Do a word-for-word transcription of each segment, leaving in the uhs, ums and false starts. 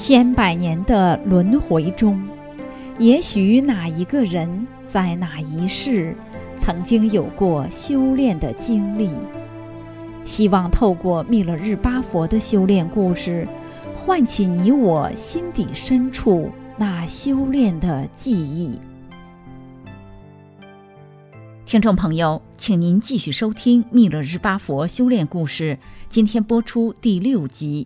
千百年的轮回中，也许哪一个人在哪一世曾经有过修炼的经历，希望透过密勒日巴佛的修炼故事，唤起你我心底深处那修炼的记忆。听众朋友，请您继续收听密勒日巴佛修炼故事，今天播出第六集。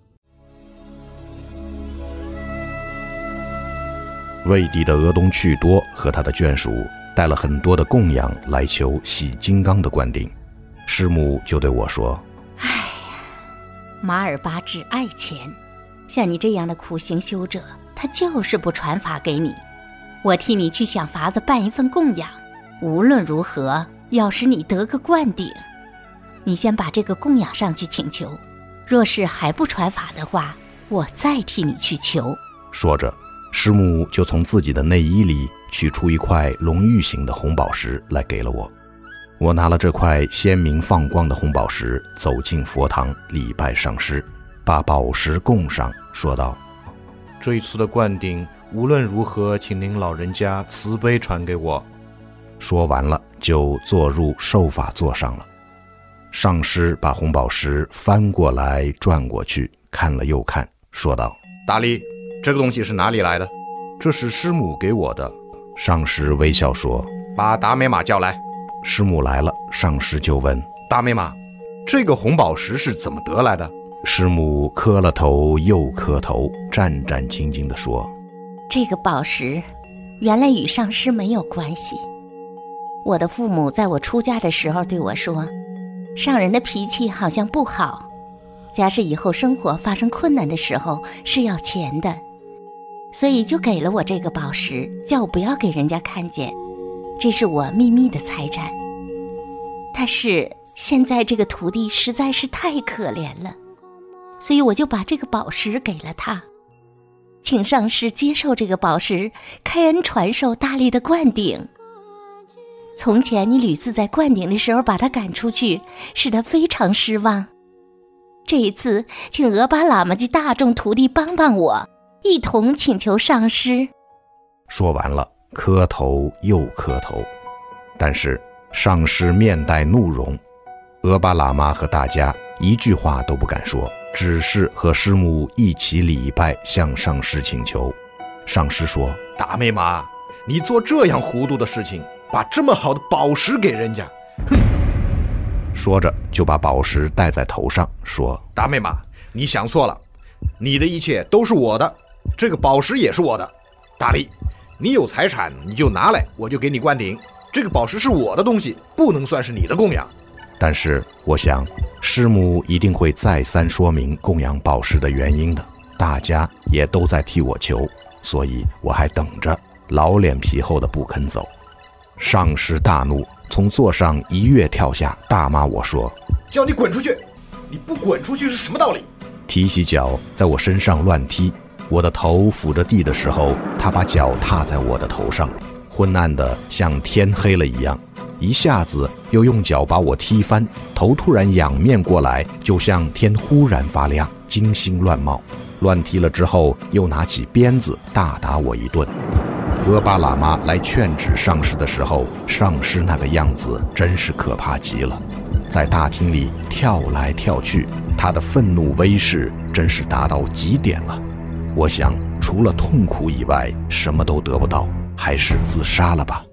魏帝的额东去多和他的眷属带了很多的供养来求洗金刚的灌顶，师母就对我说： 哎呀，马尔巴只爱钱，像你这样的苦行修者，他就是不传法给你，我替你去想法子办一份供养，无论如何要使你得个灌顶，你先把这个供养上去请求，若是还不传法的话，我再替你去求。 说着，师母就从自己的内衣里取出一块龙玉形的红宝石来给了我。我拿了这块鲜明放光的红宝石，走进佛堂礼拜上师，把宝石供上，说道： 这一次的灌顶无论如何请您老人家慈悲传给我。 说完了就坐入受法座上了。上师把红宝石翻过来转过去，看了又看，说道： 大力，这个东西是哪里来的？这是师母给我的。 上师微笑说： 把达美玛叫来。 师母来了，上师就问： 达美玛，这个红宝石是怎么得来的？ 师母磕了头又磕头，战战兢兢地说： 这个宝石原来与上师没有关系。我的父母在我出家的时候对我说，上人的脾气好像不好，假使以后生活发生困难的时候是要钱的，所以就给了我这个宝石，叫我不要给人家看见，这是我秘密的财产。但是现在这个徒弟实在是太可怜了，所以我就把这个宝石给了他，请上师接受这个宝石，开恩传授大力的灌顶。从前你屡次在灌顶的时候把他赶出去，使他非常失望。这一次请额巴喇嘛及大众徒弟帮帮我，一同请求上师。 说完了，磕头又磕头，但是上师面带怒容，额巴喇嘛和大家一句话都不敢说，只是和师母一起礼拜，向上师请求。上师说： 达美玛，你做这样糊涂的事情，把这么好的宝石给人家，哼！ 说着就把宝石戴在头上，说： 达美玛，你想错了，你的一切都是我的，这个宝石也是我的。大力，你有财产你就拿来，我就给你灌顶，这个宝石是我的东西，不能算是你的供养。 但是我想师母一定会再三说明供养宝石的原因的，大家也都在替我求，所以我还等着，老脸皮厚的不肯走。上师大怒，从座上一跃跳下，大骂我说： 叫你滚出去，你不滚出去是什么道理？ 提起脚在我身上乱踢，我的头抚着地的时候，他把脚踏在我的头上，昏暗的像天黑了一样，一下子又用脚把我踢翻，头突然仰面过来，就像天忽然发亮，金星乱冒。乱踢了之后，又拿起鞭子大打我一顿。额巴喇嘛来劝止上师的时候，上师那个样子真是可怕极了，在大厅里跳来跳去，他的愤怒威势真是达到极点了。我想除了痛苦以外什么都得不到，还是自杀了吧。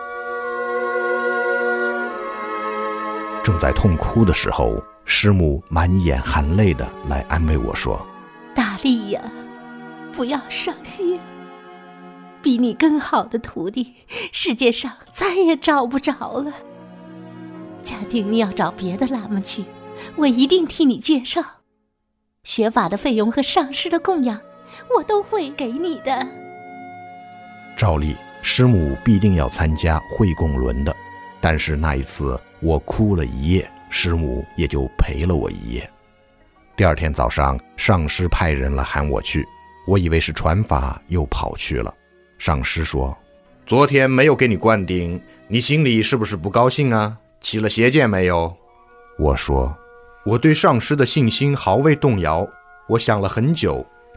正在痛哭的时候，师母满眼含泪的来安慰我说： 大力呀，不要伤心，比你更好的徒弟世界上再也找不着了。假定你要找别的喇嘛去，我一定替你介绍，学法的费用和上师的供养我都会给你的。 照例师母必定要参加会供轮的，但是那一次我哭了一夜，师母也就陪了我一夜。第二天早上，上师派人来喊我去，我以为是传法，又跑去了。上师说： 昨天没有给你灌顶，你心里是不是不高兴啊？起了邪见没有？ 我说： 我对上师的信心毫未动摇，我想了很久，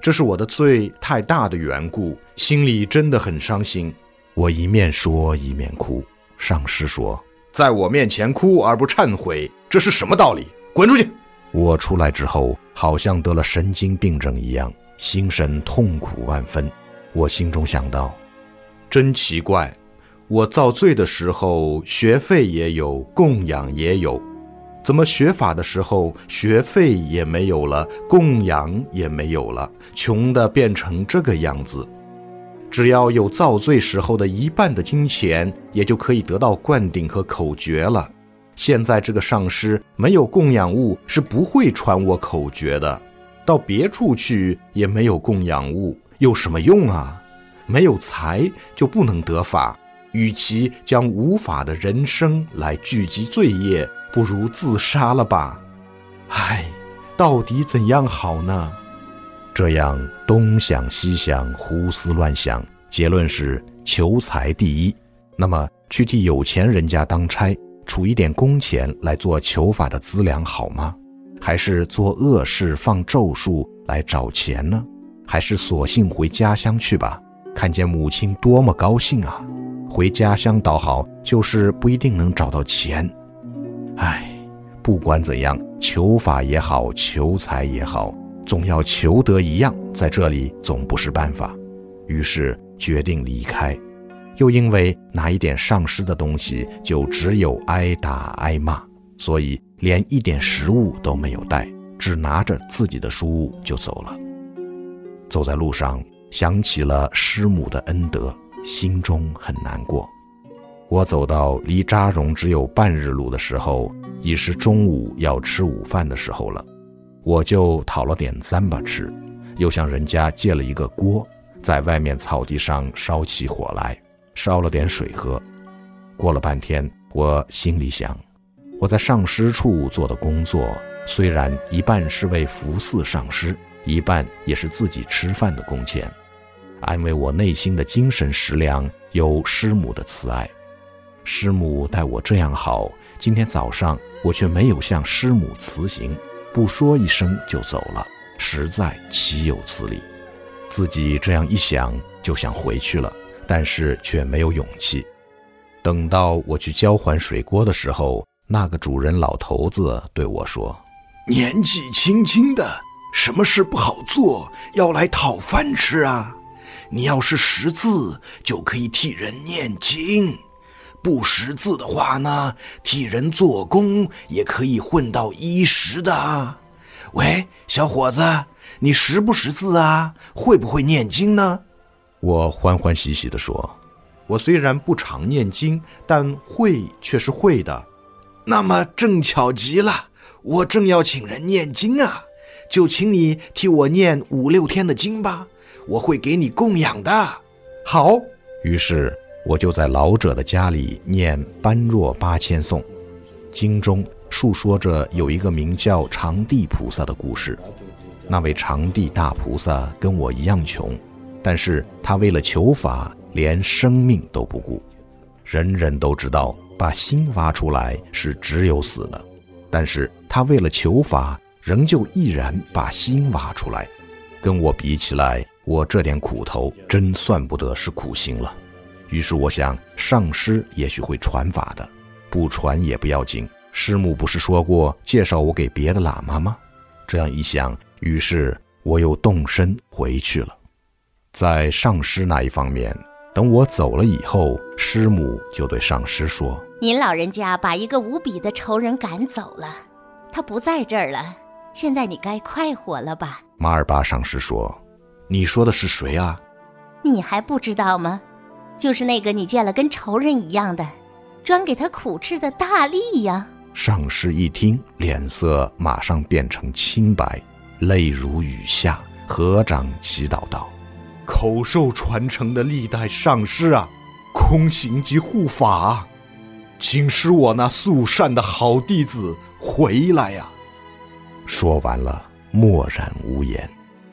这是我的罪太大的缘故，心里真的很伤心。 我一面说一面哭。上师说， 在我面前哭而不忏悔，这是什么道理？滚出去！ 我出来之后好像得了神经病症一样，心神痛苦万分。我心中想到， 真奇怪，我造罪的时候学费也有，供养也有，怎么学法的时候学费也没有了，供养也没有了，穷的变成这个样子。只要有造罪时候的一半的金钱，也就可以得到灌顶和口诀了。现在这个上师没有供养物，是不会传我口诀的，到别处去也没有供养物，有什么用啊？没有财就不能得法，与其将无法的人生来聚集罪业，不如自杀了吧。唉，到底怎样好呢？ 这样东想西想，胡思乱想，结论是求财第一。那么去替有钱人家当差，出一点工钱来做求法的资粮好吗？还是做恶事放咒术来找钱呢？还是索性回家乡去吧，看见母亲多么高兴啊！回家乡倒好，就是不一定能找到钱。唉，不管怎样，求法也好，求财也好，总要求得一样，在这里总不是办法。于是决定离开，又因为拿一点上师的东西，就只有挨打挨骂，所以连一点食物都没有带，只拿着自己的书物就走了。走在路上，想起了师母的恩德，心中很难过。我走到离扎荣只有半日路的时候，已是中午要吃午饭的时候了。我就讨了点糌粑吃，又向人家借了一个锅，在外面草地上烧起火来，烧了点水喝。过了半天，我心里想，我在上师处做的工作，虽然一半是为服侍上师，一半也是自己吃饭的工钱，安慰我内心的精神食粮有师母的慈爱。师母待我这样好，今天早上我却没有向师母辞行，不说一声就走了，实在岂有此理。自己这样一想，就想回去了，但是却没有勇气。等到我去交还水锅的时候，那个主人老头子对我说， 年纪轻轻的，什么事不好做，要来讨饭吃啊？你要是识字，就可以替人念经，不识字的话呢，替人做工也可以混到衣食的啊。喂，小伙子，你识不识字啊？会不会念经呢？ 我欢欢喜喜地说， 我虽然不常念经，但会却是会的。 那么正巧极了，我正要请人念经啊，就请你替我念五六天的经吧，我会给你供养的。 好。 于是我就在老者的家里念般若八千颂。经中述说着有一个名叫长地菩萨的故事。那位长地大菩萨跟我一样穷，但是他为了求法，连生命都不顾。人人都知道把心挖出来是只有死了，但是他为了求法，仍旧毅然把心挖出来。跟我比起来，我这点苦头真算不得是苦心了。于是我想，上师也许会传法的，不传也不要紧。师母不是说过介绍我给别的喇嘛吗？这样一想，于是我又动身回去了。在上师那一方面，等我走了以后，师母就对上师说， 您老人家把一个无比的仇人赶走了，他不在这儿了，现在你该快活了吧？ 马尔巴上师说， 你说的是谁啊？ 你还不知道吗？就是那个你见了跟仇人一样的，专给他苦吃的大力呀。 上师一听，脸色马上变成青白，泪如雨下，合掌祈祷道， 口授传承的历代上师啊，空行及护法，请使我那素善的好弟子回来呀。 说完了，默然无言。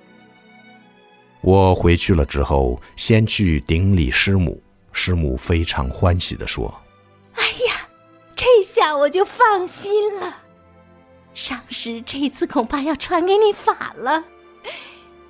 我回去了之后，先去顶礼师母，师母非常欢喜地说， 哎呀，这下我就放心了，上师这次恐怕要传给你法了。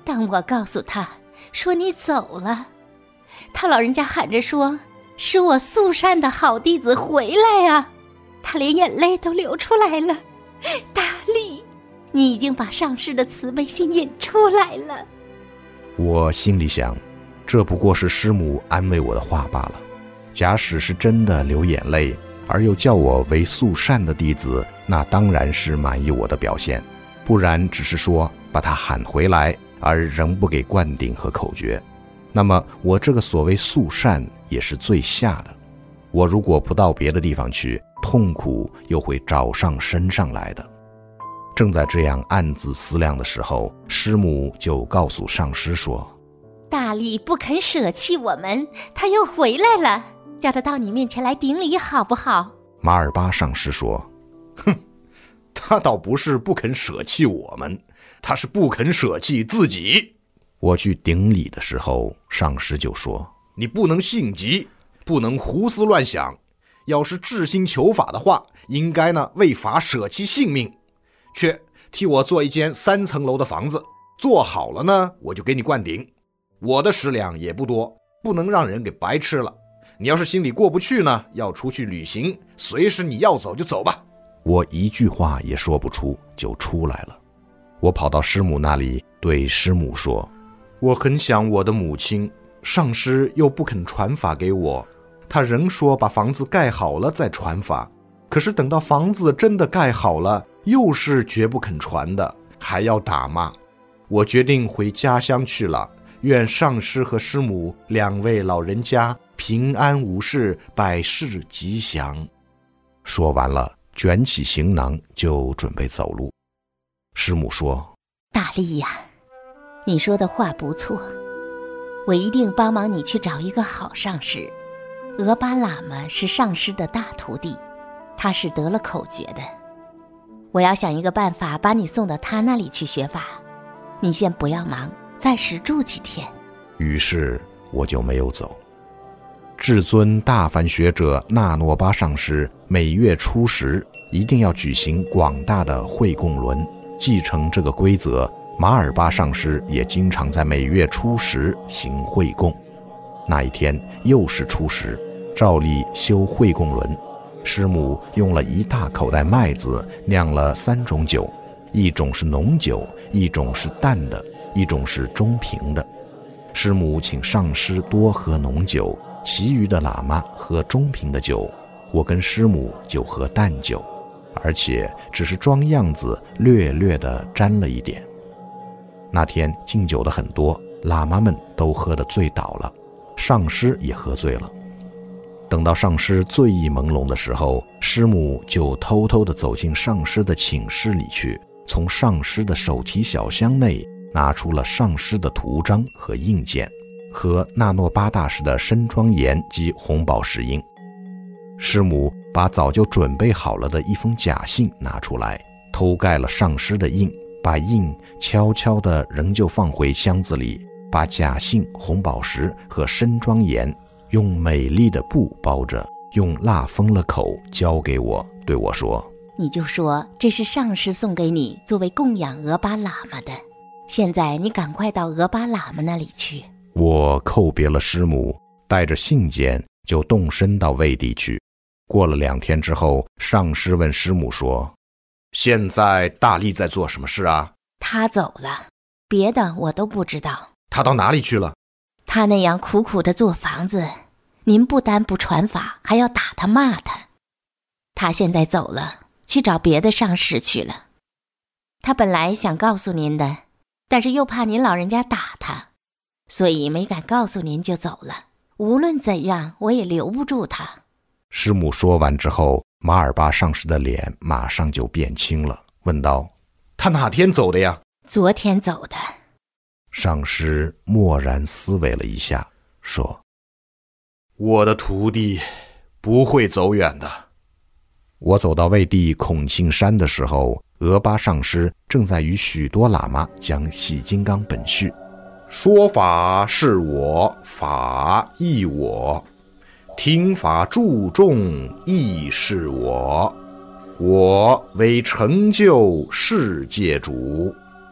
当我告诉他说你走了，他老人家喊着说是我素善的好弟子回来啊，他连眼泪都流出来了。大力，你已经把上师的慈悲心引出来了。 我心里想，这不过是师母安慰我的话罢了。假使是真的流眼泪，而又叫我为素善的弟子，那当然是满意我的表现，不然只是说把他喊回来，而仍不给灌顶和口诀，那么我这个所谓素善也是最下的。我如果不到别的地方去，痛苦又会找上身上来的。正在这样暗自思量的时候，师母就告诉上师说， 大力不肯舍弃我们，他又回来了，叫他到你面前来顶礼好不好？ 马尔巴上师说， 哼，他倒不是不肯舍弃我们，他是不肯舍弃自己。 我去顶礼的时候，上师就说， 你不能性急，不能胡思乱想，要是至心求法的话，应该呢为法舍弃性命，却替我做一间三层楼的房子，做好了呢我就给你灌顶。我的食粮也不多，不能让人给白吃了。你要是心里过不去呢，要出去旅行，随时你要走就走吧。 我一句话也说不出，就出来了。我跑到师母那里，对师母说， 我很想我的母亲，上师又不肯传法给我，他仍说把房子盖好了再传法，可是等到房子真的盖好了，又是绝不肯传的，还要打骂。我决定回家乡去了，愿上师和师母两位老人家平安无事，百事吉祥。 说完了，卷起行囊就准备走路。师母说， 大力呀，你说的话不错，我一定帮忙你去找一个好上师。俄巴喇嘛是上师的大徒弟，他是得了口诀的，我要想一个办法把你送到他那里去学法，你先不要忙，暂时住几天。 于是我就没有走。至尊大梵学者那诺巴上师每月初十一定要举行广大的会供轮，继承这个规则，马尔巴上师也经常在每月初十行会供。那一天又是初十，照例修会供轮。师母用了一大口袋麦子酿了三种酒，一种是浓酒，一种是淡的，一种是中平的。师母请上师多喝浓酒，其余的喇嘛喝中平的酒，我跟师母就喝淡酒，而且只是装样子，略略地沾了一点。那天敬酒的很多，喇嘛们都喝得醉倒了，上师也喝醉了。等到上师醉意朦胧的时候，师母就偷偷地走进上师的寝室里去，从上师的手提小箱内拿出了上师的图章和印鉴，和那诺巴大师的身庄严及红宝石印。师母把早就准备好了的一封假信拿出来，偷盖了上师的印，把印悄悄地仍旧放回箱子里，把假信、红宝石和身庄严用美丽的布包着，用蜡封了口，交给我，对我说， 你就说这是上师送给你作为供养俄巴喇嘛的，现在你赶快到俄巴喇嘛那里去。 我叩别了师母，带着信件就动身到魏地去。过了两天之后，上师问师母说， 现在大力在做什么事啊？ 他走了，别的我都不知道。 他到哪里去了？ 他那样苦苦地做房子，您不但不传法，还要打他骂他。他现在走了，去找别的上师去了。他本来想告诉您的，但是又怕您老人家打他，所以没敢告诉您就走了。无论怎样，我也留不住他。 师母说完之后，马尔巴上师的脸马上就变青了，问道， 他哪天走的呀？ 昨天走的。 上师默然思维了一下，说， 我的徒弟不会走远的。 我走到魏地孔庆山的时候，俄巴上师正在与许多喇嘛讲洗金刚本序。 说法是我，法亦我，听法注重亦是我，我为成就世界主。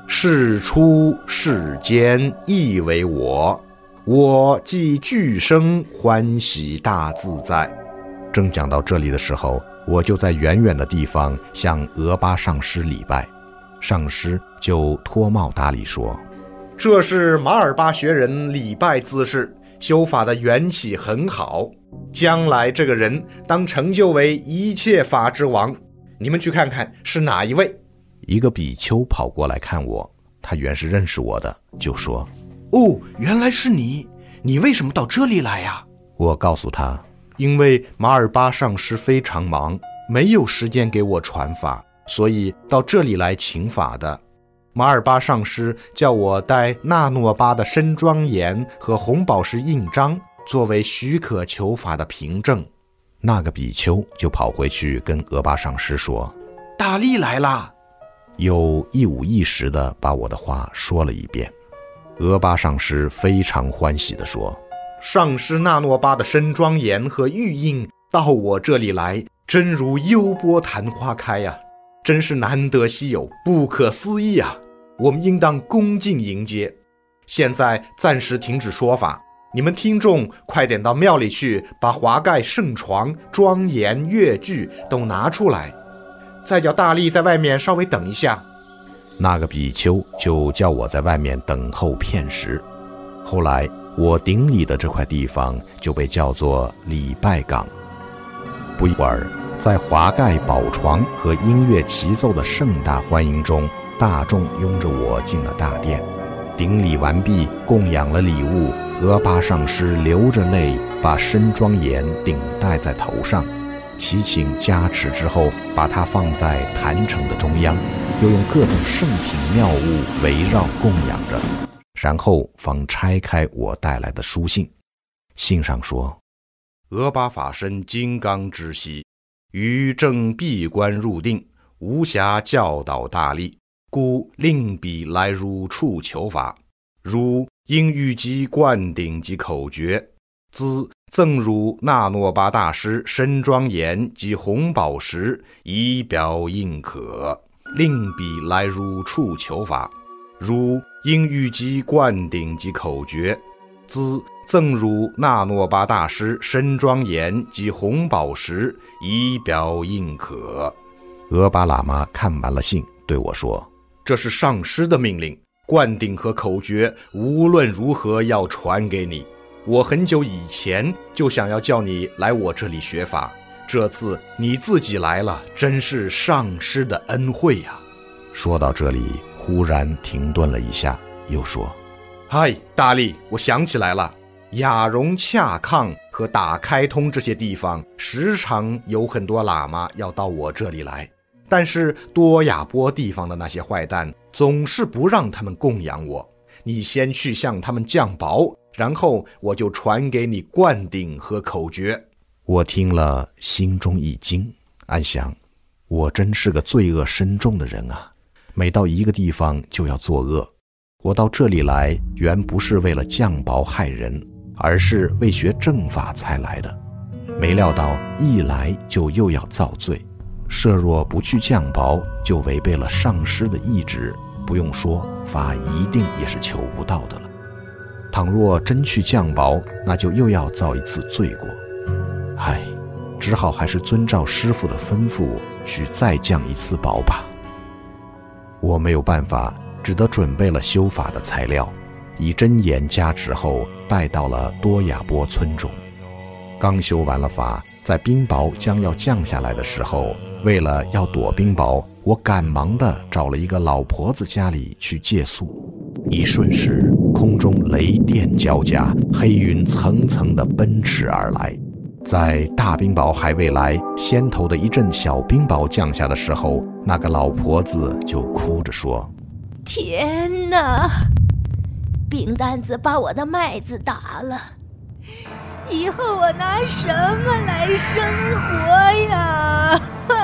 事出世间亦为我，我既俱生欢喜大自在。 正讲到这里的时候，我就在远远的地方向俄巴上师礼拜，上师就脱帽打礼说： 这是马尔巴学人礼拜姿势，修法的缘起很好，将来这个人当成就为一切法之王。你们去看看是哪一位。 一个比丘跑过来看我，他原是认识我的，就说： 哦，原来是你，你为什么到这里来呀？ 我告诉他， 因为马尔巴上师非常忙，没有时间给我传法，所以到这里来请法的。马尔巴上师叫我带纳诺巴的深庄严和红宝石印章作为许可求法的凭证。 那个比丘就跑回去跟俄巴上师说： 大力来啦！ 又一五一十地把我的话说了一遍。俄巴上师非常欢喜地说： 上师纳诺巴的深庄严和玉印到我这里来，真如优波昙花开呀、啊，真是难得稀有，不可思议啊！我们应当恭敬迎接。现在暂时停止说法，你们听众快点到庙里去，把华盖圣床、庄严乐具都拿出来，再叫大力在外面稍微等一下。 那个比丘就叫我在外面等候片时。后来我顶礼的这块地方就被叫做礼拜岗。不一会儿，在华盖宝床和音乐齐奏的盛大欢迎中，大众拥着我进了大殿。顶礼完毕，供养了礼物，俄巴上师流着泪把深庄严顶戴在头上，祈请加持之后，把它放在坛城的中央，又用各种圣品妙物围绕供养着，然后方拆开我带来的书信。信上说： 俄巴法身金刚之息，于正闭关入定，无暇教导大力，故令彼来汝处求法。汝应欲及灌顶及口诀，兹赠汝纳诺巴大师深庄严及红宝石，以表应可，令彼来汝处求法。汝应欲及灌顶及口诀，兹赠汝纳诺巴大师深庄严及红宝石，以表应可。 俄巴喇嘛看完了信，对我说： 这是上师的命令，灌顶和口诀无论如何要传给你。我很久以前就想要叫你来我这里学法，这次你自己来了，真是上师的恩惠呀、啊。 说到这里，忽然停顿了一下，又说： 嗨，大力，我想起来了，雅容恰康和打开通这些地方，时常有很多喇嘛要到我这里来，但是多亚波地方的那些坏蛋总是不让他们供养我。你先去向他们降雹，然后我就传给你灌顶和口诀。 我听了，心中一惊，暗想：我真是个罪恶深重的人啊！每到一个地方就要作恶。我到这里来，原不是为了降雹害人，而是为学正法才来的。没料到一来就又要造罪，设若不去降雹，就违背了上师的意志，不用说，法一定也是求不到的了。倘若真去降雹，那就又要造一次罪过。唉，只好还是遵照师父的吩咐，去再降一次雹吧。我没有办法，只得准备了修法的材料，以真言加持后，带到了多亚波村中。刚修完了法，在冰雹将要降下来的时候，为了要躲冰雹，我赶忙地找了一个老婆子家里去借宿。一瞬时，空中雷电交加，黑云层层地奔驰而来。在大冰雹还未来，先头的一阵小冰雹降下的时候，那个老婆子就哭着说： 天哪，冰担子把我的麦子打了，以后我拿什么来生活呀？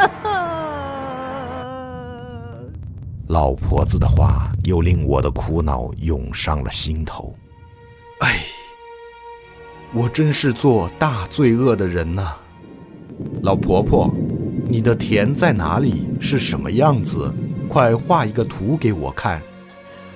老婆子的话又令我的苦恼涌上了心头。 哎，我真是做大罪恶的人呐、啊！老婆婆，你的田在哪里？是什么样子？快画一个图给我看。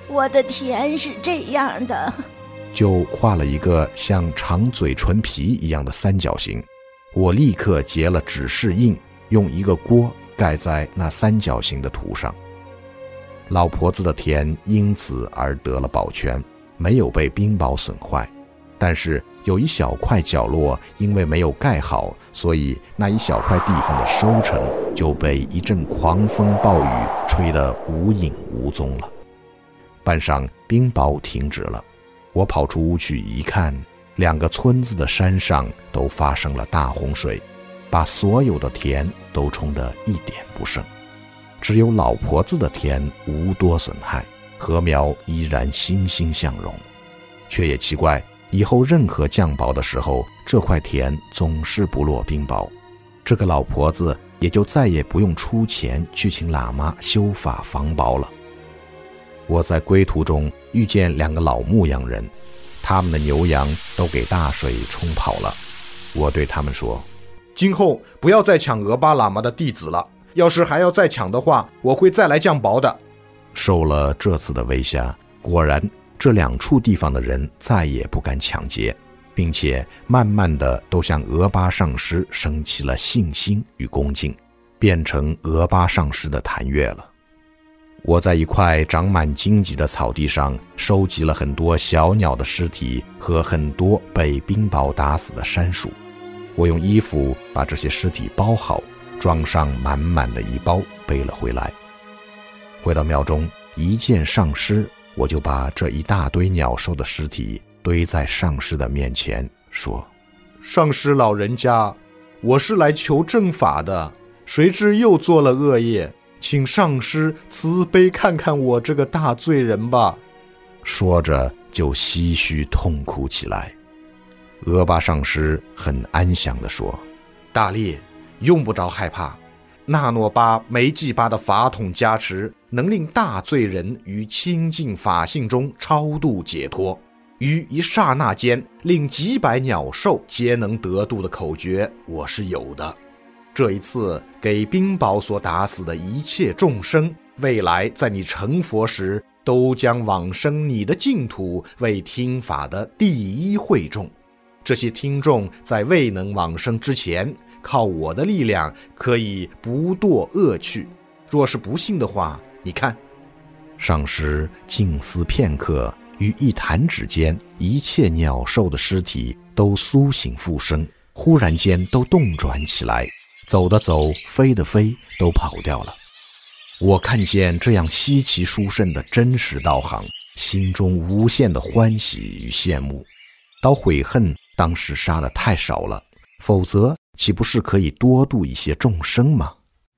我的田是这样的。 就画了一个像长嘴唇皮一样的三角形。我立刻结了指示印，用一个锅盖在那三角形的图上。老婆子的田因此而得了保全，没有被冰雹损坏。但是有一小块角落因为没有盖好，所以那一小块地方的收成就被一阵狂风暴雨吹得无影无踪了。半晌，冰雹停止了，我跑出屋去一看，两个村子的山上都发生了大洪水，把所有的田都冲得一点不剩。只有老婆子的田无多损害，禾苗依然欣欣向荣。却也奇怪，以后任何降雹的时候，这块田总是不落冰雹。这个老婆子也就再也不用出钱去请喇嘛修法防雹了。我在归途中遇见两个老牧羊人，他们的牛羊都给大水冲跑了。我对他们说， 今后不要再抢额巴喇嘛的弟子了，要是还要再抢的话，我会再来降雹的。 受了这次的威吓，果然这两处地方的人再也不敢抢劫，并且慢慢的都向额巴上师升起了信心与恭敬，变成额巴上师的坛乐了。我在一块长满荆棘的草地上收集了很多小鸟的尸体和很多被冰雹打死的山鼠，我用衣服把这些尸体包好，装上满满的一包背了回来。回到庙中，一见上师，我就把这一大堆鸟兽的尸体堆在上师的面前，说， 上师老人家，我是来求正法的，谁知又做了恶业，请上师慈悲看看我这个大罪人吧。 说着就唏嘘痛哭起来。额巴上师很安详地说， 大力，用不着害怕，那诺巴梅济巴的法统加持，能令大罪人于清净法性中超度解脱，于一刹那间令几百鸟兽皆能得度的口诀我是有的。这一次给冰雹所打死的一切众生，未来在你成佛时都将往生你的净土为听法的第一会众。这些听众在未能往生之前，靠我的力量可以不堕恶趣。若是不信的话，你看。 上师静思片刻，于一弹指间，一切鸟兽的尸体都苏醒复生，忽然间都动转起来，走的走，飞的飞，都跑掉了。我看见这样稀奇殊胜的真实道行，心中无限的欢喜与羡慕，倒悔恨当时杀得太少了，否则岂不是可以多度一些众生吗？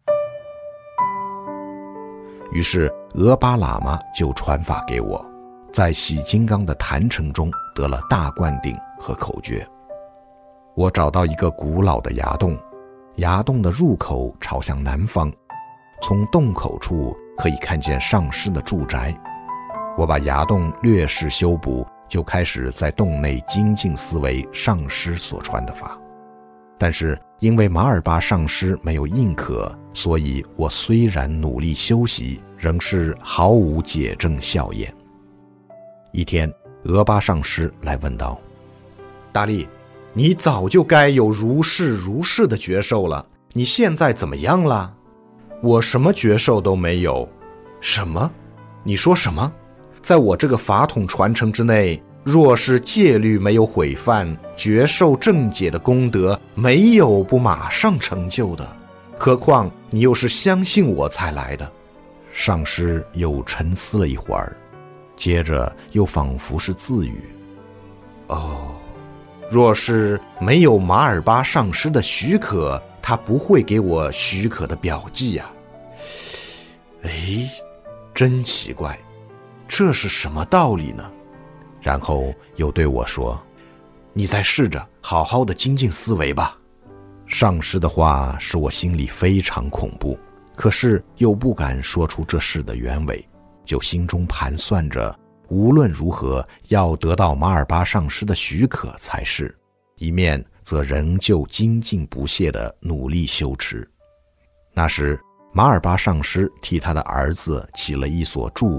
于是额巴喇嘛就传法给我，在洗金刚的坛城中得了大灌顶和口诀。我找到一个古老的崖洞，崖洞的入口朝向南方，从洞口处可以看见上师的住宅。我把崖洞略施修补，就开始在洞内精进思维上师所传的法。但是因为马尔巴上师没有印可，所以我虽然努力修习，仍是毫无解证效验。一天，额巴上师来问道， 大力，你早就该有如是如是的觉受了，你现在怎么样了？我什么觉受都没有。什么？你说什么？在我这个法统传承之内，若是戒律没有毁犯，觉受正解的功德没有不马上成就的，何况你又是相信我才来的。 上师又沉思了一会儿，接着又仿佛是自语， 哦，若是没有马尔巴上师的许可，他不会给我许可的表记呀、啊。哎，真奇怪，这是什么道理呢？ 然后又对我说， 你再试着好好的精进思维吧。 上师的话使我心里非常恐怖，可是又不敢说出这事的原委，就心中盘算着无论如何要得到马尔巴上师的许可才是，一面则仍旧精进不懈地努力修持。那时马尔巴上师替他的儿子起了一所住屋，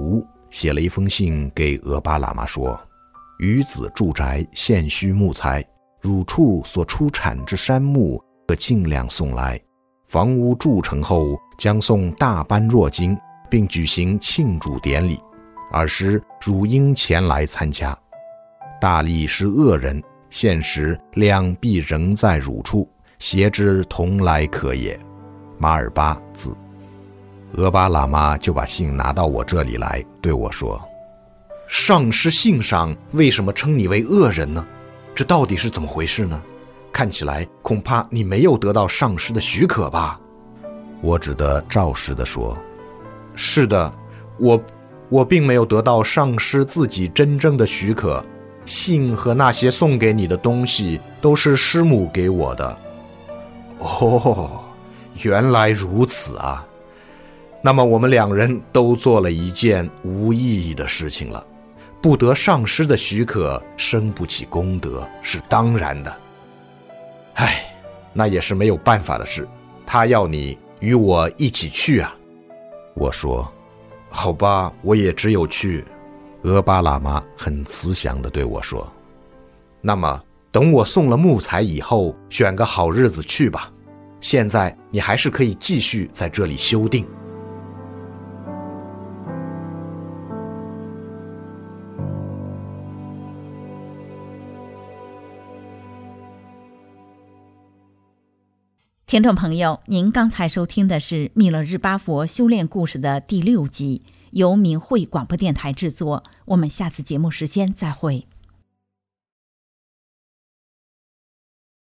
写了一封信给俄巴喇嘛说：余子住宅现需木材，汝处所出产之山木可尽量送来。房屋筑成后，将送大般若经，并举行庆祝典礼。尔时汝应前来参加。大力是恶人，现时两必仍在汝处，携之同来可也。马尔巴字。俄巴喇嘛就把信拿到我这里来，对我说： 上师信上为什么称你为恶人呢？这到底是怎么回事呢？看起来恐怕你没有得到上师的许可吧？ 我只得照实地说： 是的，我我并没有得到上师自己真正的许可，信和那些送给你的东西都是师母给我的。哦，原来如此啊！那么我们两人都做了一件无意义的事情了。不得上师的许可，生不起功德，是当然的。唉，那也是没有办法的事。他要你与我一起去啊。 我说： 好吧，我也只有去。 俄巴喇嘛很慈祥地对我说： 那么等我送了木材以后，选个好日子去吧。现在你还是可以继续在这里修订。 听众朋友，您刚才收听的是密勒日巴佛修炼故事的第六集，由明慧广播电台制作。我们下次节目时间再会。